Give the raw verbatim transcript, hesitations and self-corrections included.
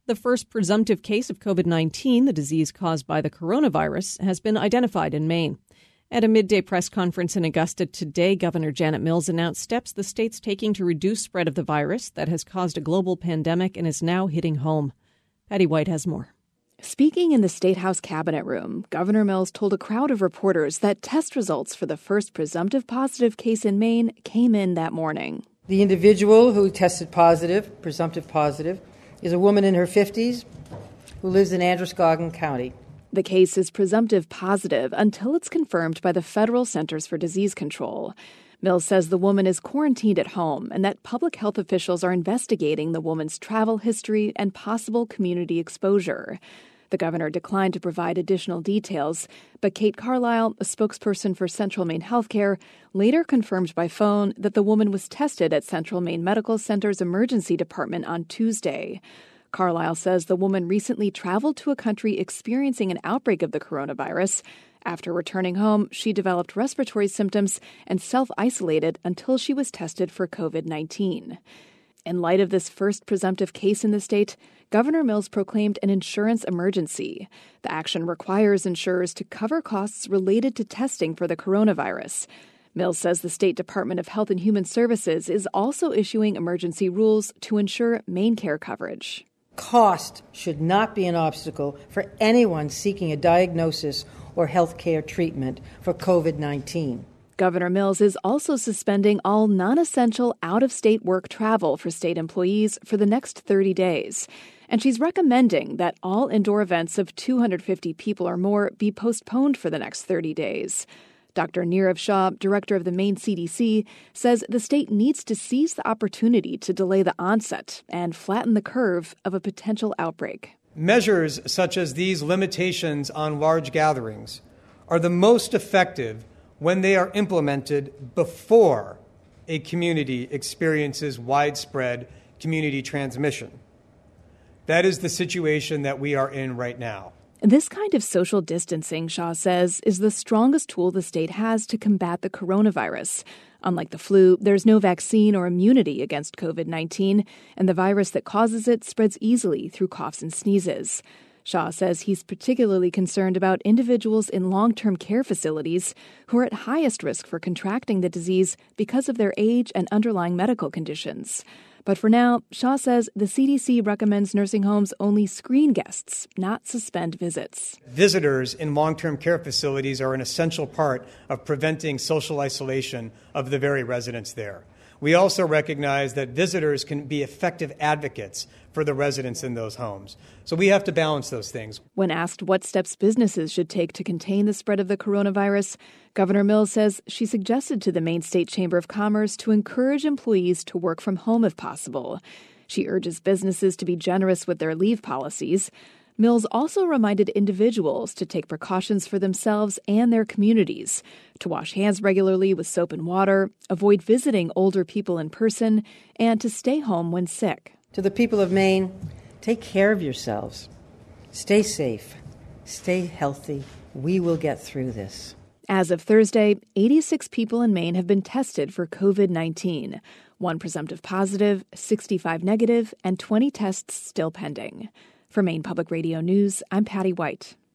The first presumptive case of COVID nineteen, the disease caused by the coronavirus, has been identified in Maine. At a midday press conference in Augusta today, Governor Janet Mills announced steps the state's taking to reduce spread of the virus that has caused a global pandemic and is now hitting home. Patty White has more. Speaking in the State House Cabinet Room, Governor Mills told a crowd of reporters that test results for the first presumptive positive case in Maine came in that morning. The individual who tested positive, presumptive positive, is a woman in her fifties who lives in Androscoggin County. The case is presumptive positive until it's confirmed by the Federal Centers for Disease Control. Mills says the woman is quarantined at home and that public health officials are investigating the woman's travel history and possible community exposure. The governor declined to provide additional details, but Kate Carlisle, a spokesperson for Central Maine Healthcare, later confirmed by phone that the woman was tested at Central Maine Medical Center's emergency department on Tuesday. Carlisle says the woman recently traveled to a country experiencing an outbreak of the coronavirus. After returning home, she developed respiratory symptoms and self-isolated until she was tested for COVID nineteen. In light of this first presumptive case in the state, Governor Mills proclaimed an insurance emergency. The action requires insurers to cover costs related to testing for the coronavirus. Mills says the State Department of Health and Human Services is also issuing emergency rules to ensure MaineCare coverage. Cost should not be an obstacle for anyone seeking a diagnosis or health care treatment for COVID nineteen. Governor Mills is also suspending all non-essential out-of-state work travel for state employees for the next thirty days. And she's recommending that all indoor events of two hundred fifty people or more be postponed for the next thirty days. Doctor Nirav Shah, director of the Maine C D C, says the state needs to seize the opportunity to delay the onset and flatten the curve of a potential outbreak. Measures such as these limitations on large gatherings are the most effective when they are implemented before a community experiences widespread community transmission. That is the situation that we are in right now. This kind of social distancing, Shah says, is the strongest tool the state has to combat the coronavirus. Unlike the flu, there's no vaccine or immunity against COVID nineteen, and the virus that causes it spreads easily through coughs and sneezes. Shah says he's particularly concerned about individuals in long-term care facilities who are at highest risk for contracting the disease because of their age and underlying medical conditions. But for now, Shah says the C D C recommends nursing homes only screen guests, not suspend visits. Visitors in long-term care facilities are an essential part of preventing social isolation of the very residents there. We also recognize that visitors can be effective advocates for the residents in those homes. So we have to balance those things. When asked what steps businesses should take to contain the spread of the coronavirus, Governor Mills says she suggested to the Maine State Chamber of Commerce to encourage employees to work from home if possible. She urges businesses to be generous with their leave policies. Mills also reminded individuals to take precautions for themselves and their communities, to wash hands regularly with soap and water, avoid visiting older people in person, and to stay home when sick. To the people of Maine, take care of yourselves. Stay safe. Stay healthy. We will get through this. As of Thursday, eighty-six people in Maine have been tested for COVID nineteen. One presumptive positive, sixty-five negative, and twenty tests still pending. For Maine Public Radio News, I'm Patty White.